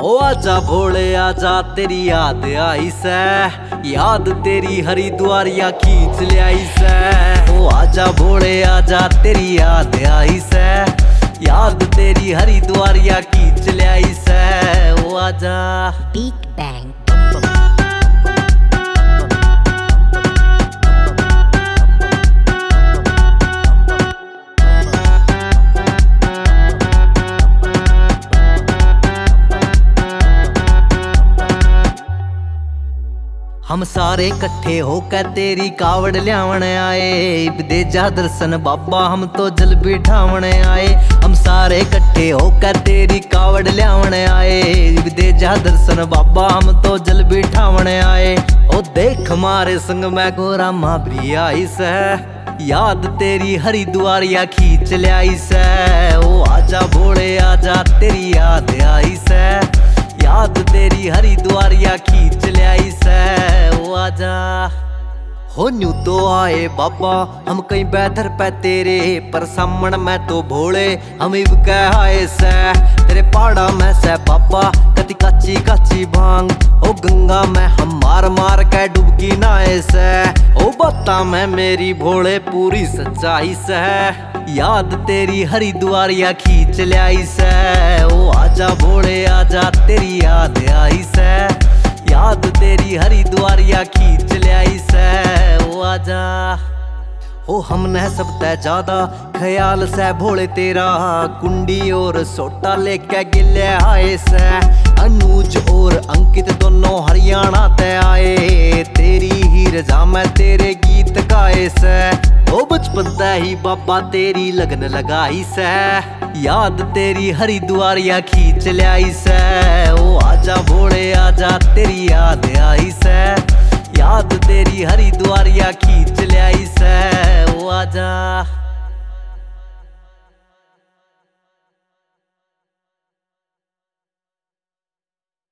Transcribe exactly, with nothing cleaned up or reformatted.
ओ आजा भोले आजा तेरी याद आई सै, याद तेरी हरिद्वारिया खींच ले आई सै। ओ आजा भोले आजा तेरी याद आई सै, याद तेरी हरिद्वारिया खींच ले आई सै। ओ आजा बिग बैंग। हम सारे कट्ठे होकर तेरी कावड़ ल्यावण आए, दे जा दर्शन बाबा हम तो जल बिठावण आए। हम सारे कट्ठे होकर तेरी कावड़ ल्यावण आए, दे जा दर्शन बाबा हम तो जल बिठावण आए। ओ देख हमारे संग में गोरा माँ भी आई सै, याद तेरी हरिद्वारिया खींच ले आई सै। ओ आजा भोले आजा तेरी याद आई सै, याद तेरी हरिद्वारिया खींच ले आई सै। ओ आजा हो न्यू तो आए बाबा हम कहीं बैठर पे तेरे, पर सामण में तो भोले हम इब कह आए सै। तेरे पहाड़ा में सै बाबा कति काची काची भांग, ओ गंगा में हम मार मार के डुबकी नहाए सै। ओ बाता में मेरी भोले पूरी सच्चाई सै, याद तेरी हरिद्वारिया खींच ले आई सै। ओ आजा भोले आजा तेरी याद आई सै, याद तेरी हरिद्वारिया खींच ले आई सै। ओ आजा हो हमने सब तै ज्यादा ख्याल सै भोले तेरा, कुंडी और सोटा लेके गिले आए सै। अनुज और अंकित दोनों हरियाणा ते आए, तेरी ही रजा में तेरे गीत गाए सै। ओ बचपन ते ही बाबा तेरी लगन लगाई सै, याद तेरी हरिद्वारिया खींच ले आई सै। ओ आजा भोले आजा तेरी याद आई सै, याद तेरी हरिद्वारिया खींच